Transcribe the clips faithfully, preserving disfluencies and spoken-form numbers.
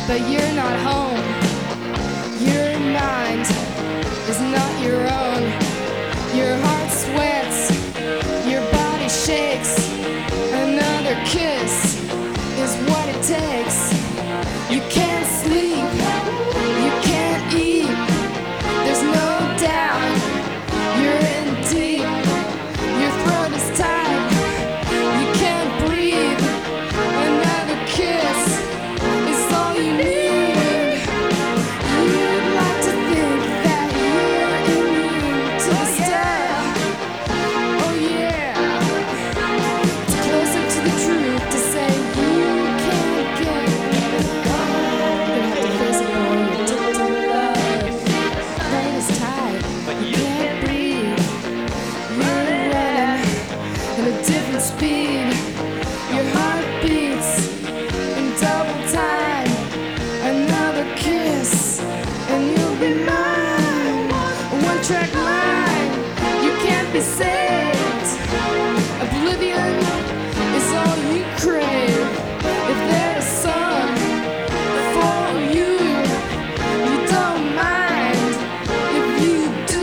but you're not home. Your mind is not your own. Your heart sweats, your body shakes. Another kiss is what it takes. You can't sleep, you can't eat. There's no doubt you're in deep. Your throat is tight, you can't breathe. Another kiss is all you need. You'd like to think that you're immune to the stuff. Oh yeah, it's closer to the truth to say you can't get enough. You're gonna have to face it, boy, you're addicted to love. Throat is tight, you can't breathe. You're running at a different speed. Your heart beats in double time. Another kiss and you'll be mine. One track mind, you can't be saved. Oblivion is all you crave. If there's a song for you, you don't mind. If you do,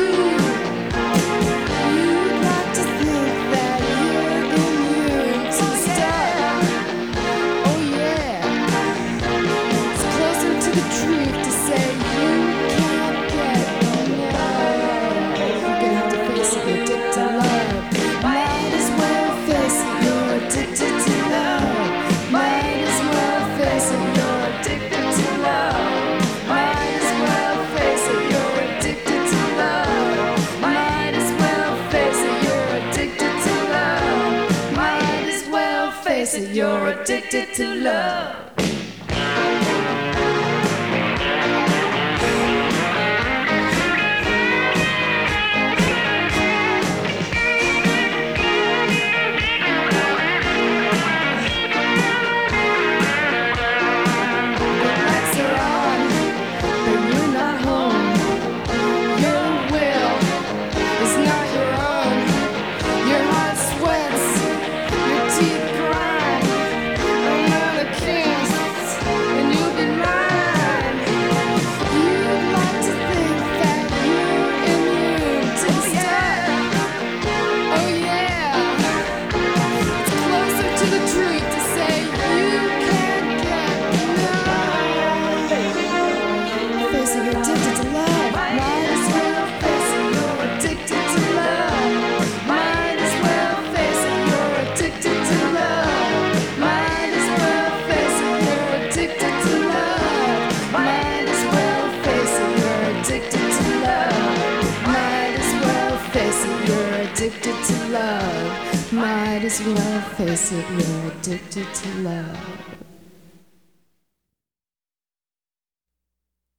you'd like to think that you're immune to the stuff. Oh yeah, it's closer to the truth to say you can't get enough. You're gonna have to face it, you're addicted to love. Might as well face it, you're addicted to love. Might as well face it, you're addicted to love. Might as well face it, you're addicted to love. Might as well face it, you're addicted to love. Might as well face it, you're addicted to love. Lights are on, but you're not home. Your will is not your own. Your heart sweats, your teeth grind. Another kiss, and you'll be mine. You'd like to think that you're immune to the stuff. Oh yeah, it's closer to the truth to say you can't get enough. Face it, you're addicted to love. Might as well face it, you're addicted to love. Might as well face it, you're addicted to love. Might as well face it, you're addicted to love. Might as well face it, you're addicted to love. Might as well face it, you're addicted to love. Might as well face it, you're addicted to love.